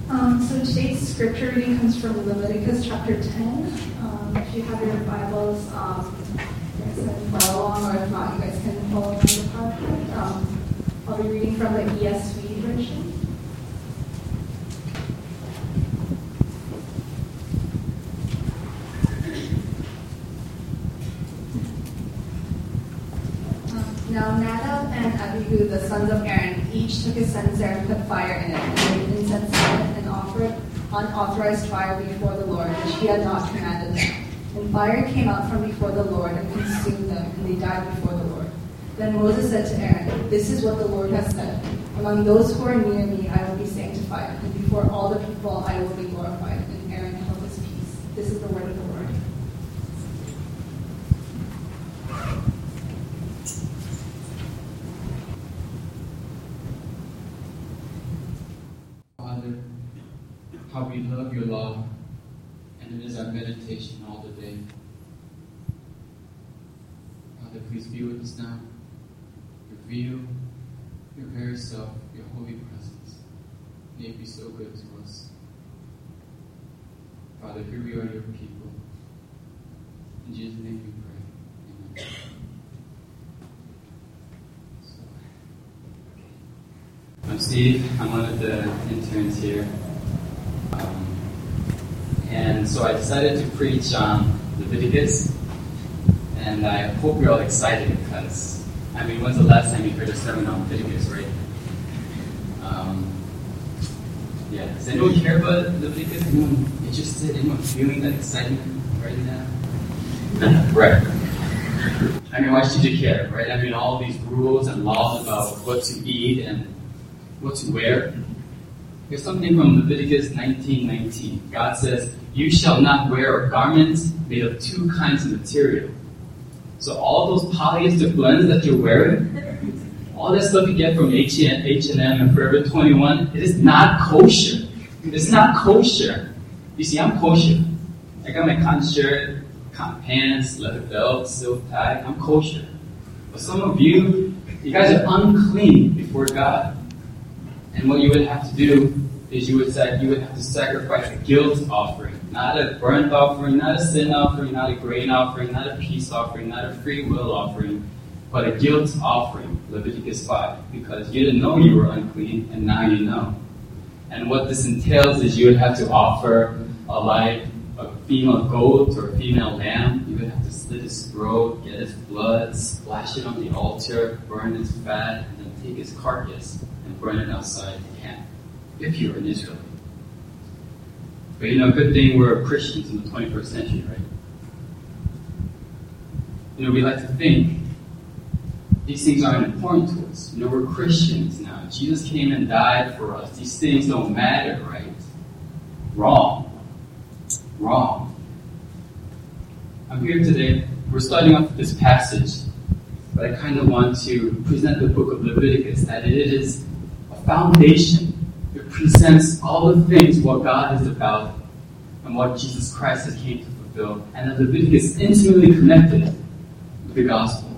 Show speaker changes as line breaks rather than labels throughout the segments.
So today's scripture reading comes from Leviticus chapter 10. If you have your Bibles, you guys can follow along, or if not, you guys can follow along the PowerPoint. I'll be reading from the ESV version. Now Nadab and Abihu, the sons of Aaron, each took a censer and put fire in it, and made incense in it, and offered unauthorized fire before the Lord, which he had not commanded them. And fire came out from before the Lord and consumed them, and they died before the Lord. Then Moses said to Aaron, "This is what the Lord has said. Among those who are near me I will be sanctified, and before all the people I will be glorified." And Aaron held his peace. This is the word of the Lord.
Father, how we love your law, and it is our meditation all the day. Father, please be with us now. Reveal your very self, your holy presence. May it be so good to us. Father, here we are, your people. In Jesus' name we pray. Amen. I'm Steve. I'm one of the interns here. And so I decided to preach on Leviticus. And I hope you're all excited because, when's the last time you heard a sermon on Leviticus, right? Does anyone care about Leviticus? Anyone interested? Anyone feeling that excitement right now? Right. Why should you care, right? All these rules and laws about what to eat and what to wear. Here's something from Leviticus 19:19. God says, "You shall not wear a garment made of two kinds of material." So all those polyester blends that you're wearing, all that stuff you get from H&M and Forever 21, it is not kosher. It's not kosher. You see, I'm kosher. I got my cotton shirt, cotton pants, leather belt, silk tie. I'm kosher. But some of you guys are unclean before God. And what you would have to do is you would have to sacrifice a guilt offering, not a burnt offering, not a sin offering, not a grain offering, not a peace offering, not a free will offering, but a guilt offering, Leviticus 5, because you didn't know you were unclean, and now you know. And what this entails is you would have to offer a female goat or a female lamb. You would have to slit its throat, get its blood, splash it on the altar, burn its fat, and then take its carcass and burn it outside the camp, if you're an Israelite. But good thing we're Christians in the 21st century, right? We like to think these things aren't important to us. We're Christians now. Jesus came and died for us. These things don't matter, right? Wrong. I'm here today. We're starting off with this passage, but I kind of want to present the book of Leviticus, that it is a foundation. It presents all the things what God is about and what Jesus Christ has came to fulfill, and that Leviticus is intimately connected with the gospel.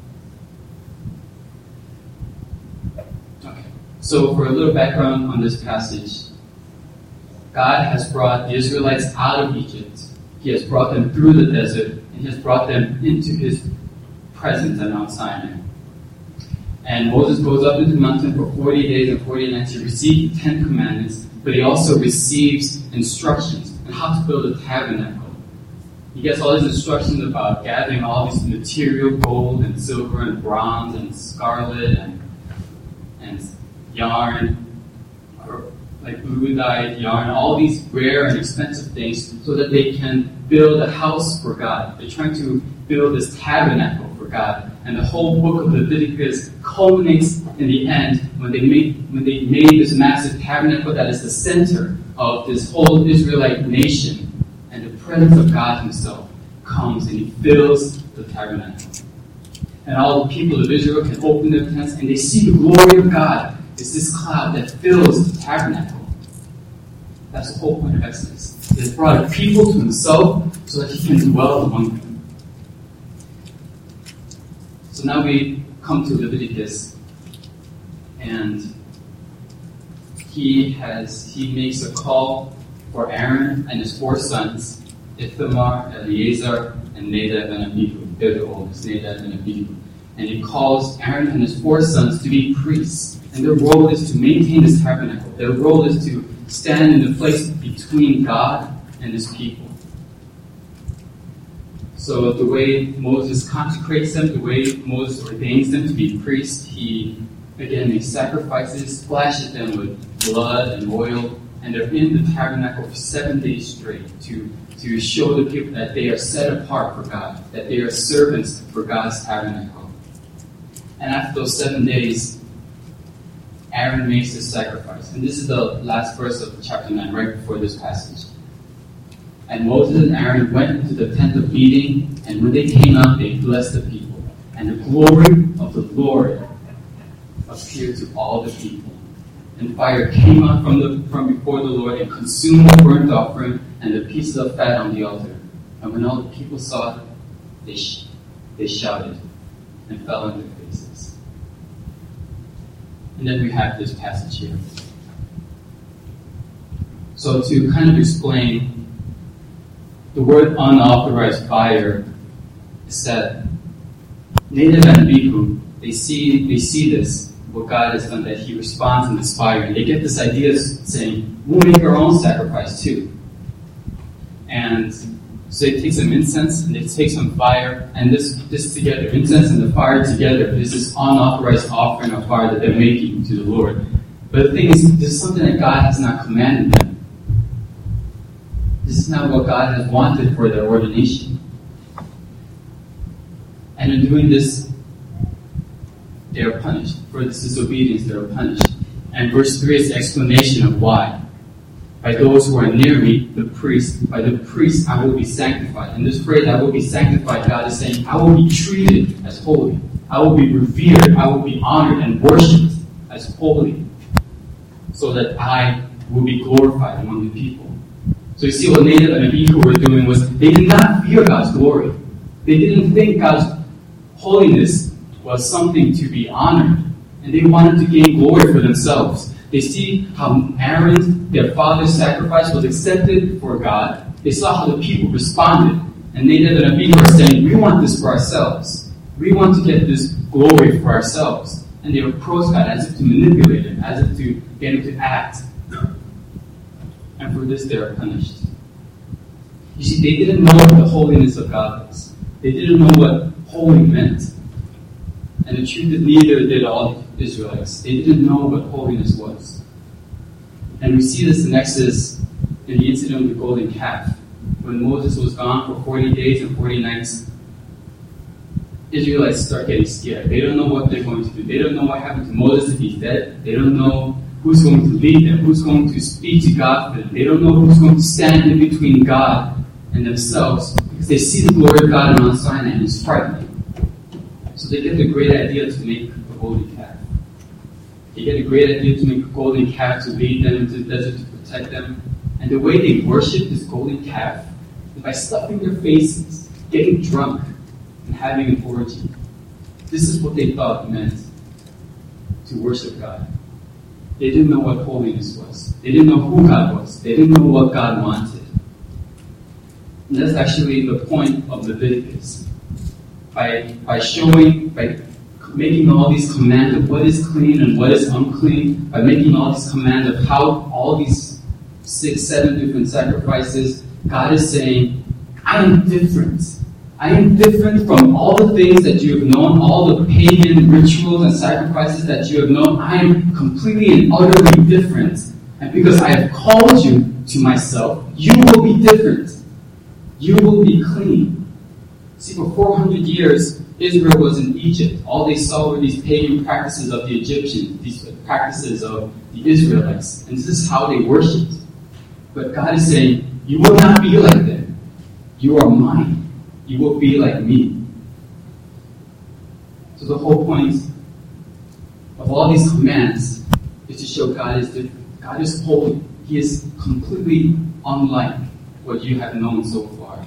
Okay, so for a little background on this passage, God has brought the Israelites out of Egypt. He has brought them through the desert, and He has brought them into His presence at Mount Sinai. And Moses goes up into the mountain for 40 days and 40 nights to receive the 10 Commandments, but he also receives instructions on how to build a tabernacle. He gets all these instructions about gathering all this material, gold and silver and bronze and scarlet and yarn, or like blue-dyed yarn, all these rare and expensive things so that they can build a house for God. They're trying to build this tabernacle for God. And the whole book of Leviticus culminates in the end when they made this massive tabernacle that is the center of this whole Israelite nation. And the presence of God Himself comes and He fills the tabernacle. And all the people of Israel can open their tents and they see the glory of God. It's this cloud that fills the tabernacle. That's the whole point of Exodus. He has brought a people to Himself so that He can dwell among them. So now we come to Leviticus, and he makes a call for Aaron and his 4 sons, Ithamar, Eleazar, and Nadab and Abihu. They're the oldest, Nadab and Abihu. And he calls Aaron and his 4 sons to be priests. And their role is to maintain this tabernacle. Their role is to stand in the place between God and his people. So the way Moses consecrates them, the way Moses ordains them to be priests, he makes sacrifices, splashes them with blood and oil, and they're in the tabernacle for 7 days straight to show the people that they are set apart for God, that they are servants for God's tabernacle. And after those 7 days, Aaron makes his sacrifice. And this is the last verse of chapter 9, right before this passage. And Moses and Aaron went into the tent of meeting, and when they came out, they blessed the people. And the glory of the Lord appeared to all the people. And fire came out from before the Lord and consumed the burnt offering and the pieces of fat on the altar. And when all the people saw it, they shouted and fell on their faces. And then we have this passage here. So to kind of explain, the word unauthorized fire is that Nadab and Abihu, they see this, what God has done, that he responds in this fire. And they get this idea saying, we'll make our own sacrifice too. And so they take some incense and they take some fire, and this together, incense and the fire together, is this unauthorized offering of fire that they're making to the Lord. But the thing is, this is something that God has not commanded them. This is not what God has wanted for their ordination. And in doing this, they are punished. For this disobedience, they are punished. And verse 3 is the explanation of why. By those who are near me, by the priest I will be sanctified. And this phrase, I will be sanctified, God is saying, I will be treated as holy. I will be revered. I will be honored and worshipped as holy, so that I will be glorified among the people. So you see what Nadab and Abihu were doing was, they did not fear God's glory. They didn't think God's holiness was something to be honored. And they wanted to gain glory for themselves. They see how Aaron, their father's sacrifice, was accepted for God. They saw how the people responded. And Nadab and Abihu are saying, we want this for ourselves. We want to get this glory for ourselves. And they approach God as if to manipulate him, as if to get him to act. And for this they are punished. You see, they didn't know what the holiness of God was. They didn't know what holy meant. And the truth is, neither did all the Israelites. They didn't know what holiness was. And we see this in Exodus, in the incident of the golden calf. When Moses was gone for 40 days and 40 nights, Israelites start getting scared. They don't know what they're going to do. They don't know what happened to Moses if he's dead. They don't know who's going to lead them, who's going to speak to God for them. They don't know who's going to stand in between God and themselves, because they see the glory of God on Mount Sinai and it's frightening. So they get the great idea to make a golden calf. They get a great idea to make a golden calf to lead them into the desert to protect them. And the way they worship this golden calf is by stuffing their faces, getting drunk, and having an orgy. This is what they thought it meant to worship God. They didn't know what holiness was. They didn't know who God was. They didn't know what God wanted. And that's actually the point of Leviticus. By making all these commands of what is clean and what is unclean, by making all these commands of how all these 6, 7 different sacrifices, God is saying, I am different. I am different from all the things that you have known, all the pagan rituals and sacrifices that you have known. I am completely and utterly different. And because I have called you to myself, you will be different. You will be clean. See, for 400 years, Israel was in Egypt. All they saw were these pagan practices of the Egyptians, these practices of the Israelites. And this is how they worshipped. But God is saying, you will not be like them. You are mine. You will be like me. So the whole point of all these commands is to show God is different. God is holy. He is completely unlike what you have known so far.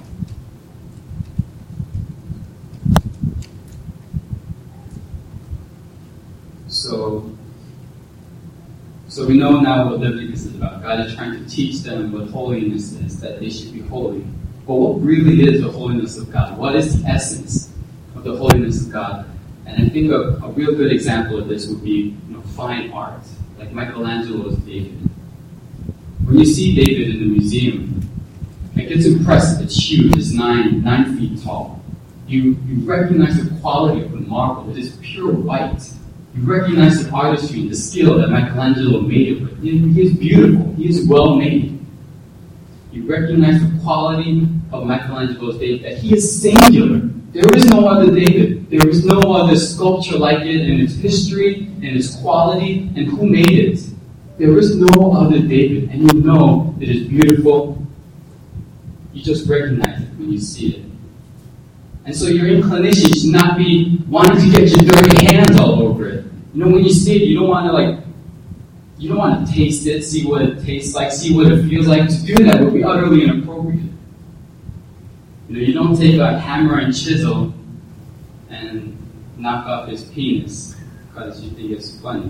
So So we know now what Leviticus is about. God is trying to teach them what holiness is, that they should be holy. But what really is the holiness of God? What is the essence of the holiness of God? And I think a real good example of this would be fine art, like Michelangelo's David. When you see David in the museum, it gets impressive. It's huge. It's 9 feet tall. You recognize the quality of the marble. It is pure white. You recognize the artistry, the skill that Michelangelo made it with. He is beautiful. He is well made. You recognize the quality of Michelangelo's David, that he is singular. There is no other David. There is no other sculpture like it in its history, in its quality, and who made it. There is no other David, and you know it is beautiful. You just recognize it when you see it. And so your inclination should not be wanting to get your dirty hands all over it. When you see it, you don't want to taste it, see what it tastes like, see what it feels like. To do that would be utterly inappropriate. You don't take a hammer and chisel and knock off his penis because you think it's funny.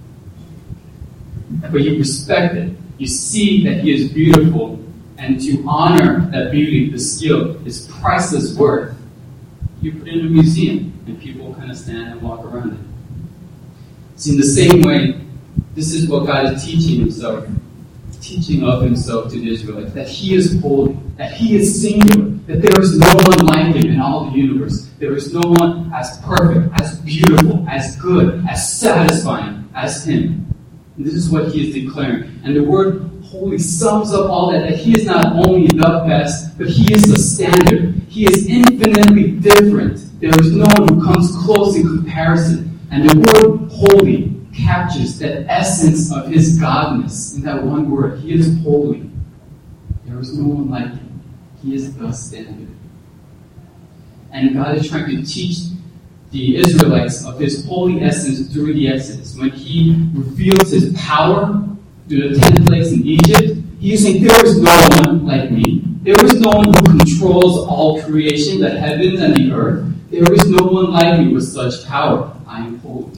But you respect it. You see that he is beautiful, and to honor that beauty, the skill, his priceless worth, you put it in a museum, and people kind of stand and walk around it. See, in the same way, this is what God is teaching of himself to the Israelites, that he is holy, that he is singular, that there is no one like him in all the universe. There is no one as perfect, as beautiful, as good, as satisfying as him. And this is what he is declaring. And the word holy sums up all that he is not only the best, but he is the standard. He is infinitely different. There is no one who comes close in comparison. And the word holy captures that essence of his godness in that one word. He is holy. There is no one like him. He is the standard. And God is trying to teach the Israelites of his holy essence through the Exodus. When he reveals his power through the 10 plagues in Egypt, he is saying, there is no one like me. There is no one who controls all creation, the heavens and the earth. There is no one like me with such power. I am holy.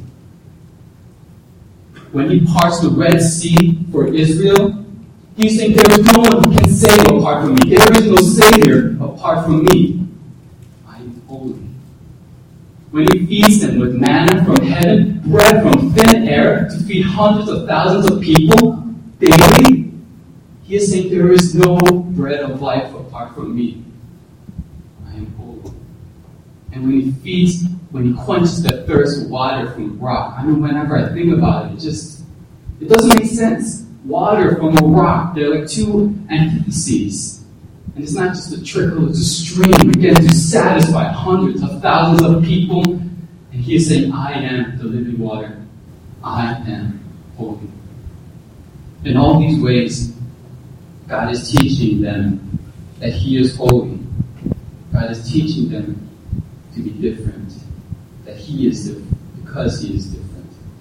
When he parts the Red Sea for Israel, he's saying, there is no one who can save apart from me. There is no Savior apart from me. I am holy. When he feeds them with manna from heaven, bread from thin air to feed hundreds of thousands of people daily, he is saying, there is no bread of life apart from me. I am holy. And when he quenches the thirst of water from rock, whenever I think about it, it doesn't make sense. Water from a rock, they're like two antitheses. And it's not just a trickle, it's a stream, again, to satisfy hundreds of thousands of people. And he is saying, I am the living water. I am holy. In all these ways, God is teaching them that he is holy. God is teaching them to be different. That he is different because he is different.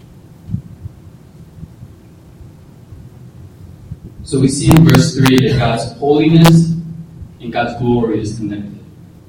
So we see in verse 3 that God's holiness and God's glory is connected.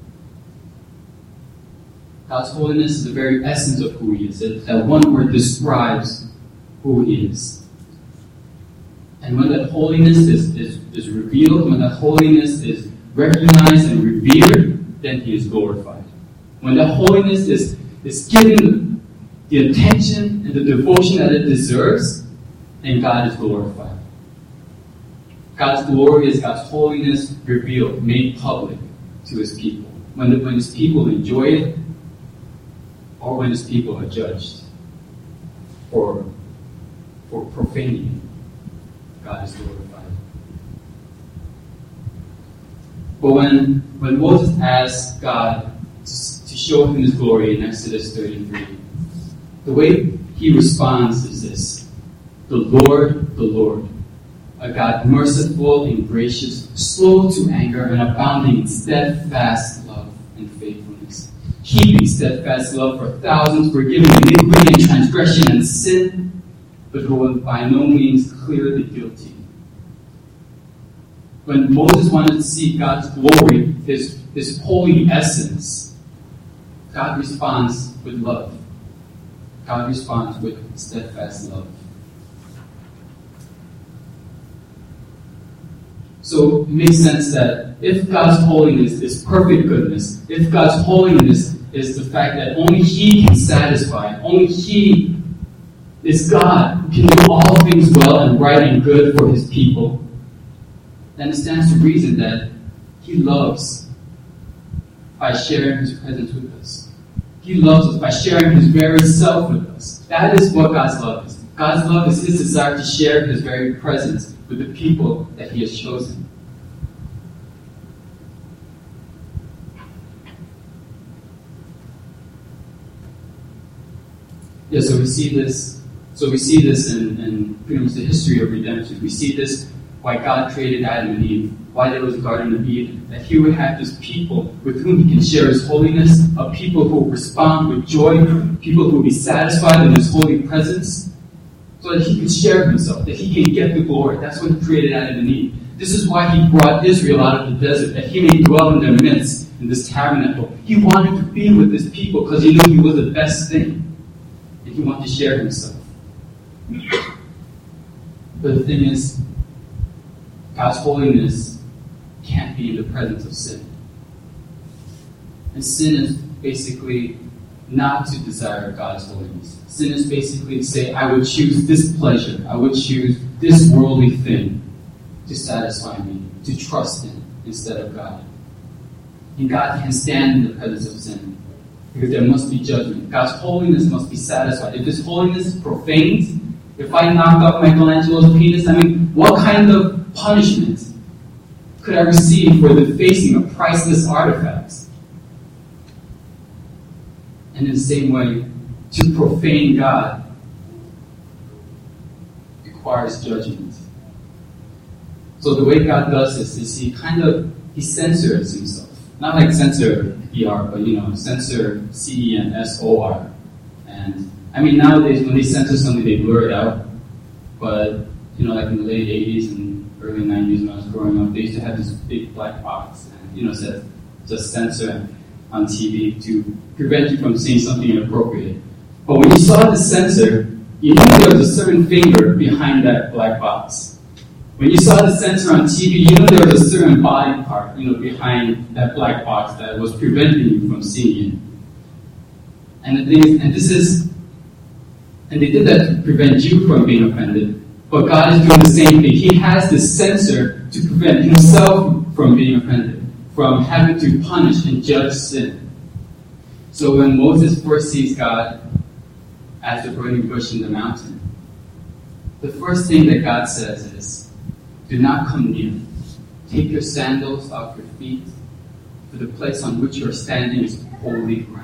God's holiness is the very essence of who he is. That one word describes who he is. And when that holiness is revealed, when that holiness is recognized and revered, then he is glorified. When that holiness is given the attention and the devotion that it deserves, then God is glorified. God's glory is God's holiness revealed, made public to his people. When his people enjoy it, or when his people are judged for profaning, God is glorified. But when Moses asked God to show him his glory in Exodus 33, the way he responds is this: the Lord, a God merciful and gracious, slow to anger, and abounding in steadfast love and faithfulness, keeping steadfast love for thousands, forgiving iniquity and transgression and sin, but who will by no means clear the guilty. When Moses wanted to see God's glory, his holy essence, God responds with love. God responds with steadfast love. So it makes sense that if God's holiness is perfect goodness, if God's holiness is the fact that only He can satisfy, only He is God who can do all things well and right and good for His people, then it stands to reason that He loves by sharing His presence with us. He loves us by sharing His very self with us. That is what God's love is. God's love is His desire to share His very presence with the people that He has chosen. Yeah, so we see this. So we see this in pretty much the history of redemption. We see this why God created Adam and Eve, why there was a Garden of Eden, that He would have this people with whom He can share His holiness, a people who will respond with joy, people who will be satisfied in His holy presence, so that He can share Himself, that He can get the glory. That's what He created Adam and Eve. This is why He brought Israel out of the desert, that He may dwell in their midst in this tabernacle. He wanted to be with His people because He knew He was the best thing, and He wanted to share Himself. But the thing is, God's holiness can't be in the presence of sin. And sin is basically not to desire God's holiness. Sin is basically to say, I would choose this pleasure, I would choose this worldly thing to satisfy me, to trust in instead of God. And God can't stand in the presence of sin, because there must be judgment. God's holiness must be satisfied. If His holiness is profaned, if I knock off Michelangelo's penis, what kind of punishment could I receive for defacing a priceless artifact? And in the same way, to profane God requires judgment. So the way God does this is He censors Himself. Not like censor ER, but censor CENSOR. And nowadays when they censor something, they blur it out. But like in the late 80s and early 90s when I was growing up, they used to have this big black box and said just censor on TV to prevent you from seeing something inappropriate. But when you saw the censor, you knew there was a certain finger behind that black box. When you saw the censor on TV, you knew there was a certain body part, behind that black box that was preventing you from seeing it. And the thing is, and they did that to prevent you from being offended. But God is doing the same thing. He has this censor to prevent Himself from being offended, from having to punish and judge sin. So when Moses first sees God as the burning bush in the mountain, the first thing that God says is, do not come near. Take your sandals off your feet, for the place on which you are standing is holy ground.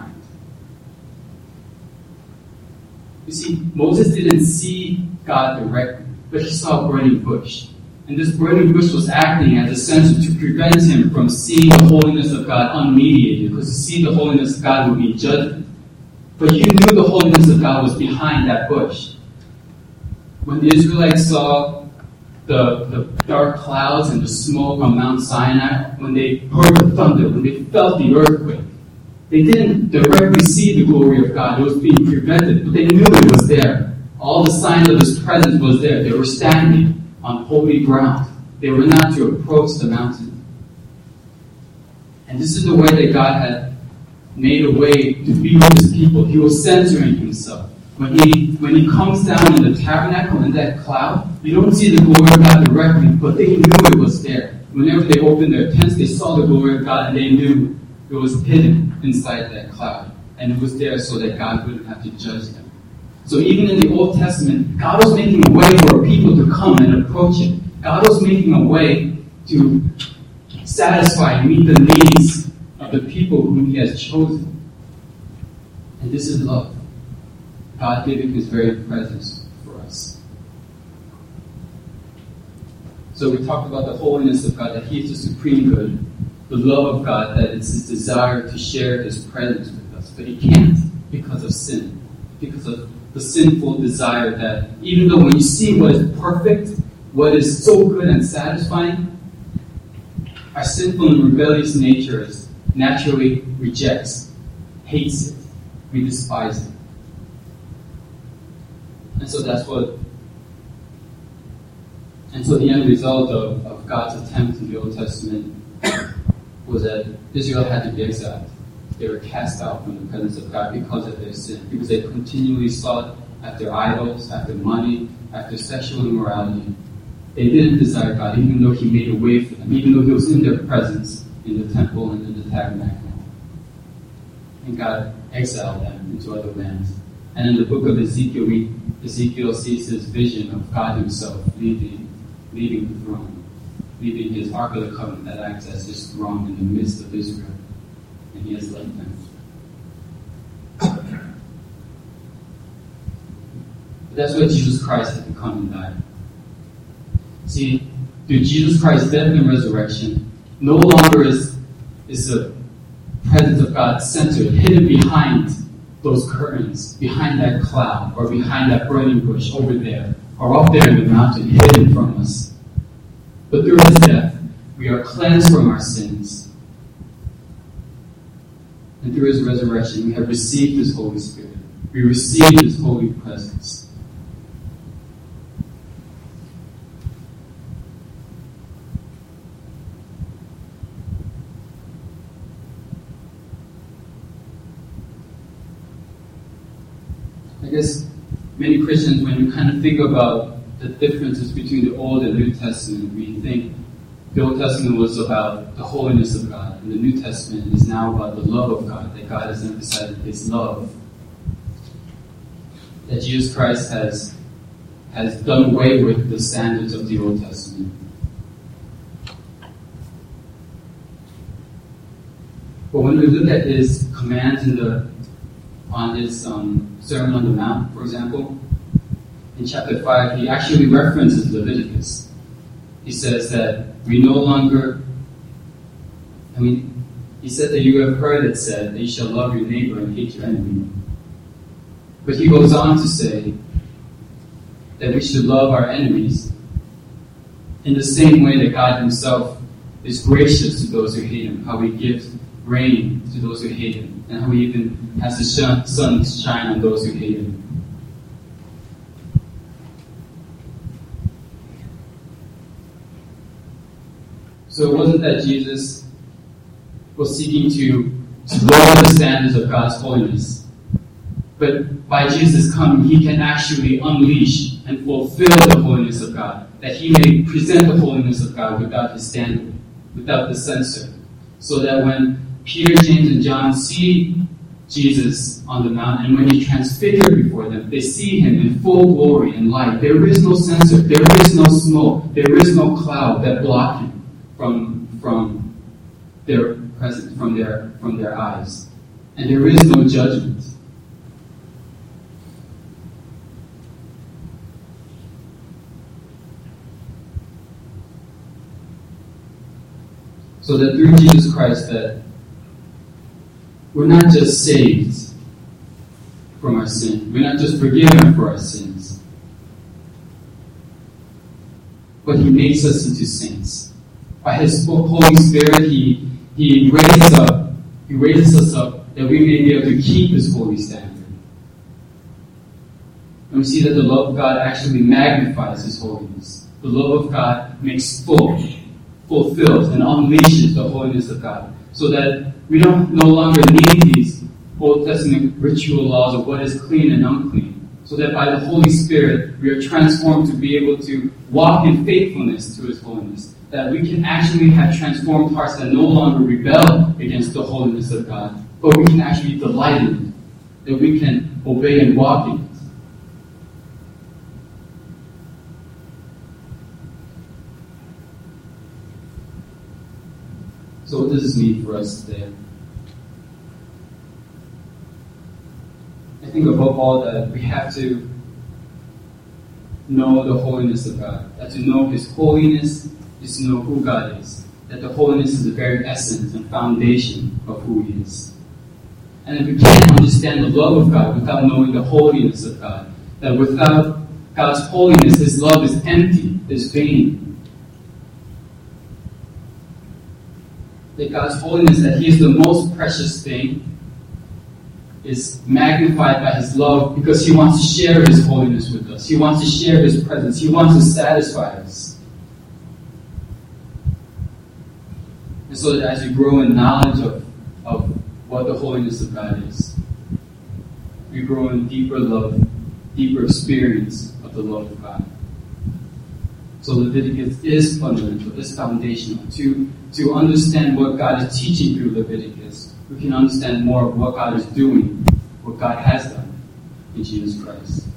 You see, Moses didn't see God directly, but he saw a burning bush. And this burning bush was acting as a censor to prevent him from seeing the holiness of God unmediated, because to see the holiness of God would be judgment. But he knew the holiness of God was behind that bush. When the Israelites saw the dark clouds and the smoke on Mount Sinai, when they heard the thunder, when they felt the earthquake, they didn't directly see the glory of God. It was being prevented, but they knew it was there. All the signs of His presence was there. They were standing on holy ground. They were not to approach the mountain. And this is the way that God had made a way to be with His people. He was censoring Himself. When he comes down in the tabernacle in that cloud, you don't see the glory of God directly, but they knew it was there. Whenever they opened their tents, they saw the glory of God, and they knew it was hidden inside that cloud. And it was there so that God wouldn't have to judge them. So even in the Old Testament, God was making a way for people to come and approach Him. God was making a way to satisfy and meet the needs of the people whom He has chosen. And this is love. God giving His very presence for us. So we talked about the holiness of God, that He is the supreme good. The love of God, that it's His desire to share His presence with us. But He can't because of sin. Because of the sinful desire that even though when you see what is perfect, what is so good and satisfying, our sinful and rebellious nature naturally rejects, hates it. We despise it. And so And so the end result of God's attempt in the Old Testament was that Israel had to be exiled. They were cast out from the presence of God because of their sin, because they continually sought after idols, after money, after sexual immorality. They didn't desire God, even though He made a way for them, even though He was in their presence in the temple and in the tabernacle. And God exiled them into other lands. And in the book of Ezekiel, Ezekiel sees this vision of God Himself leaving the throne, leaving His Ark of the Covenant that acts as His throne in the midst of Israel. And He has left them. But that's what Jesus Christ had to come and die. See, through Jesus Christ's death and resurrection, no longer is the presence of God centered, hidden behind those curtains, behind that cloud, or behind that burning bush over there, or up there in the mountain, hidden from us. But through His death, we are cleansed from our sins. And through His resurrection, we have received His Holy Spirit. We received His holy presence. I guess many Christians, when you kind of think about the differences between the Old and New Testament, we think the Old Testament was about the holiness of God, and the New Testament is now about the love of God, that God has emphasized His love. That Jesus Christ has done away with the standards of the Old Testament. But when we look at His commands on His Sermon on the Mount, for example, in chapter 5, He actually references Leviticus. He says that we no longer, He said that you have heard it said that you shall love your neighbor and hate your enemy. But He goes on to say that we should love our enemies in the same way that God Himself is gracious to those who hate Him, how He gives rain to those who hate Him, and how He even has the sun shine on those who hate Him. So it wasn't that Jesus was seeking to lower the standards of God's holiness, but by Jesus coming, He can actually unleash and fulfill the holiness of God, that He may present the holiness of God without His standard, without the censor, so that when Peter, James, and John see Jesus on the mount, and when He transfigured before them, they see Him in full glory and light. There is no censor, there is no smoke, there is no cloud that block Him from their presence, from their eyes. And there is no judgment. So that through Jesus Christ, that we're not just saved from our sin. We're not just forgiven for our sins. But He makes us into saints. By His Holy Spirit, He raises us up that we may be able to keep His holy standard. And we see that the love of God actually magnifies His holiness. The love of God makes fulfills and unleashes the holiness of God, so that we no longer need these Old Testament ritual laws of what is clean and unclean, so that by the Holy Spirit we are transformed to be able to walk in faithfulness to His holiness, that we can actually have transformed hearts that no longer rebel against the holiness of God, but we can actually delight in it, that we can obey and walk in it. So what does this mean for us today? I think above all that we have to know the holiness of God. That to know His holiness is to know who God is. That the holiness is the very essence and foundation of who He is. And if we can't understand the love of God without knowing the holiness of God, that without God's holiness, His love is empty, is vain. That God's holiness, that He is the most precious thing, is magnified by His love because He wants to share His holiness with us. He wants to share His presence. He wants to satisfy us. And so that as you grow in knowledge of what the holiness of God is, you grow in deeper love, deeper experience of the love of God. So Leviticus is fundamental, is foundational. To understand what God is teaching through Leviticus, we can understand more of what God is doing, what God has done in Jesus Christ.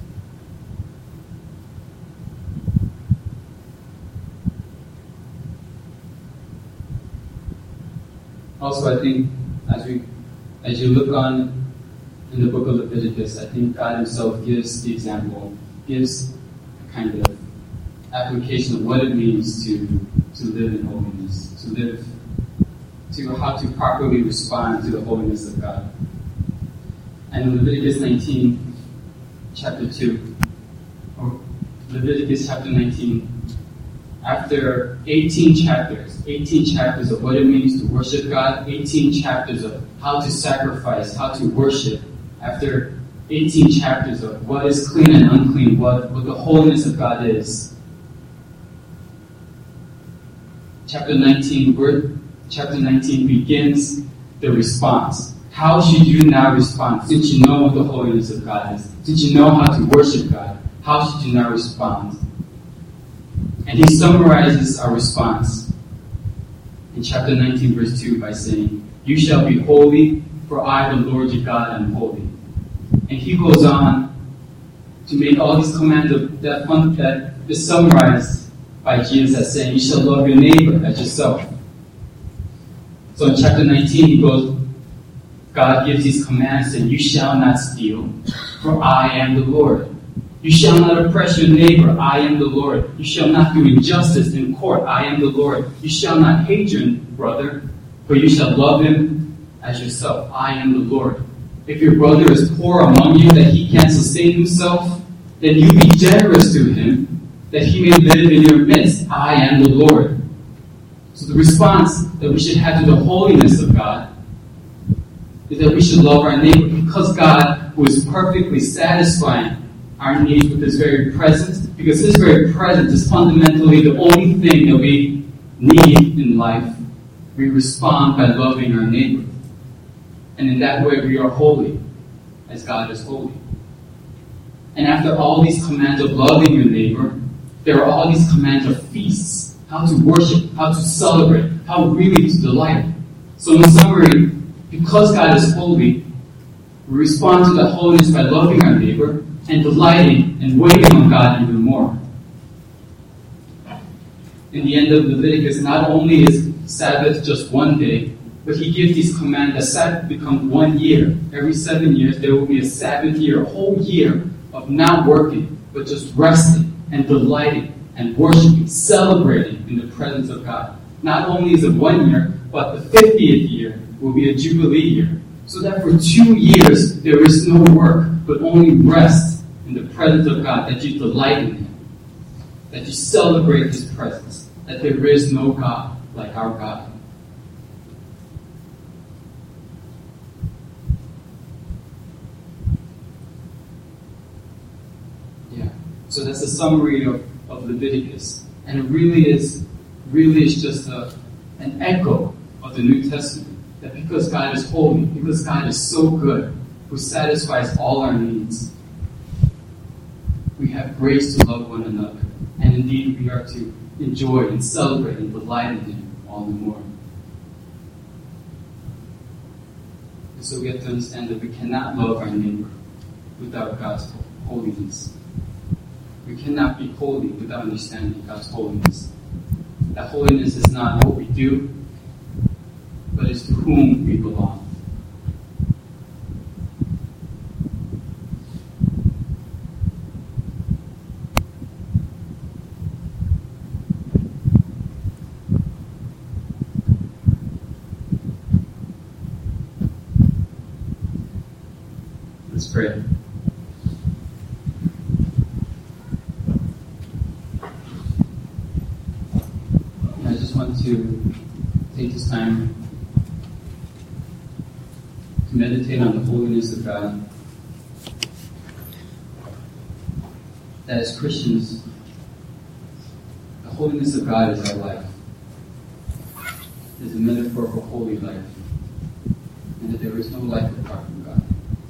Also, I think as you look on in the book of Leviticus, I think God Himself gives the example, gives a kind of application of what it means to live in holiness, to how to properly respond to the holiness of God. And in Leviticus 19, chapter 2, or Leviticus chapter 19, after 18 chapters of what it means to worship God, 18 chapters of how to sacrifice, how to worship, after 18 chapters of what is clean and unclean, what the holiness of God is. Chapter 19 begins the response. How should you now respond? Since you know what the holiness of God is, since you know how to worship God, how should you now respond? And he summarizes our response in chapter 19, verse 2 by saying, "You shall be holy, for I, the Lord your God, am holy." And he goes on to make all these commands that is summarized by Jesus as saying, "You shall love your neighbor as yourself." So in chapter 19, God gives these commands saying, "You shall not steal, for I am the Lord. You shall not oppress your neighbor, I am the Lord. You shall not do injustice in court, I am the Lord. You shall not hate your brother, for you shall love him as yourself, I am the Lord. If your brother is poor among you, that he can't sustain himself, then you be generous to him, that he may live in your midst, I am the Lord." So the response that we should have to the holiness of God is that we should love our neighbor, because God, who is perfectly satisfying our needs with His very presence, because His very presence is fundamentally the only thing that we need in life, we respond by loving our neighbor. And in that way we are holy, as God is holy. And after all these commands of loving your neighbor, there are all these commands of feasts, how to worship, how to celebrate, how really to delight. So in summary, because God is holy, we respond to that holiness by loving our neighbor and delighting and waiting on God even more. In the end of Leviticus, not only is Sabbath just one day, but He gives these commands that Sabbath become 1 year. Every 7 years there will be a Sabbath year, a whole year of not working, but just resting and delighting and worshiping, celebrating in the presence of God. Not only is it 1 year, but the 50th year will be a Jubilee year. So that for 2 years there is no work, but only rest in the presence of God, that you delight in Him, that you celebrate His presence, that there is no God like our God. Yeah. So that's a summary of Leviticus. And it really is just an echo of the New Testament. That because God is holy, because God is so good, who satisfies all our needs, we have grace to love one another. And indeed, we are to enjoy and celebrate and delight in Him all the more. And so we have to understand that we cannot love our neighbor without God's holiness. We cannot be holy without understanding God's holiness. That holiness is not what we do, but it's to whom we belong. Let's pray. I just want to take this time to meditate on the holiness of God. That as Christians, the holiness of God is our life. There's a
for a holy life, and that there is no life apart from God.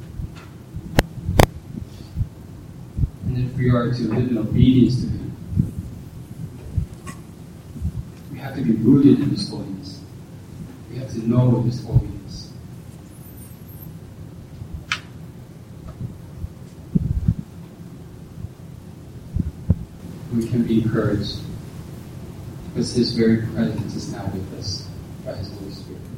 And if we are to live in obedience to Him, we have to be rooted in His holiness. We have to know His holiness. We can be encouraged because His very presence is now with us by His Holy Spirit.